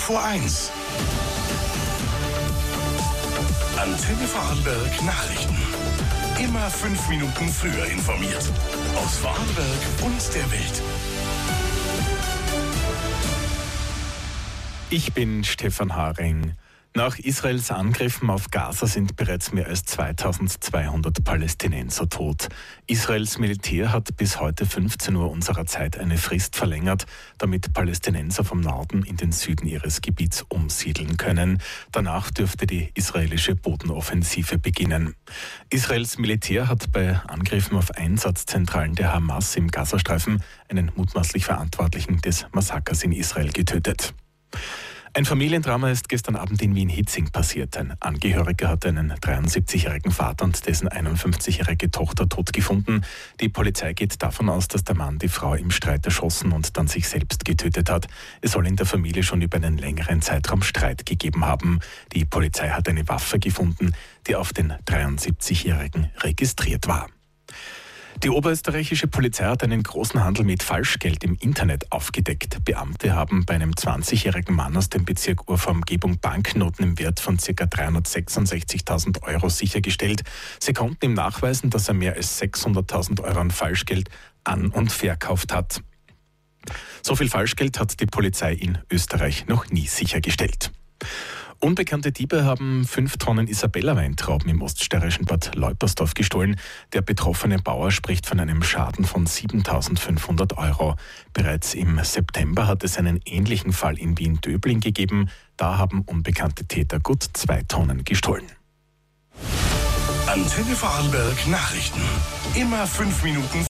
vor 1. Antenne Vorarlberg Nachrichten. Immer 5 Minuten früher informiert. Aus Vorarlberg und der Welt. Ich bin Stefan Haring. Nach Israels Angriffen auf Gaza sind bereits mehr als 2200 Palästinenser tot. Israels Militär hat bis heute 15 Uhr unserer Zeit eine Frist verlängert, damit Palästinenser vom Norden in den Süden ihres Gebiets umsiedeln können. Danach dürfte die israelische Bodenoffensive beginnen. Israels Militär hat bei Angriffen auf Einsatzzentralen der Hamas im Gazastreifen einen mutmaßlich Verantwortlichen des Massakers in Israel getötet. Ein Familiendrama ist gestern Abend in Wien-Hietzing passiert. Ein Angehöriger hat einen 73-jährigen Vater und dessen 51-jährige Tochter tot gefunden. Die Polizei geht davon aus, dass der Mann die Frau im Streit erschossen und dann sich selbst getötet hat. Es soll in der Familie schon über einen längeren Zeitraum Streit gegeben haben. Die Polizei hat eine Waffe gefunden, die auf den 73-jährigen registriert war. Die oberösterreichische Polizei hat einen großen Handel mit Falschgeld im Internet aufgedeckt. Beamte haben bei einem 20-jährigen Mann aus dem Bezirk Urfahr-Umgebung Banknoten im Wert von ca. 366.000 Euro sichergestellt. Sie konnten ihm nachweisen, dass er mehr als 600.000 Euro an Falschgeld an- und verkauft hat. So viel Falschgeld hat die Polizei in Österreich noch nie sichergestellt. Unbekannte Diebe haben 5 Tonnen Isabella-Weintrauben im oststeirischen Bad Leupersdorf gestohlen. Der betroffene Bauer spricht von einem Schaden von 7.500 Euro. Bereits im September hat es einen ähnlichen Fall in Wien-Döbling gegeben. Da haben unbekannte Täter gut 2 Tonnen gestohlen. Antenne Vorarlberg Nachrichten. Immer 5 Minuten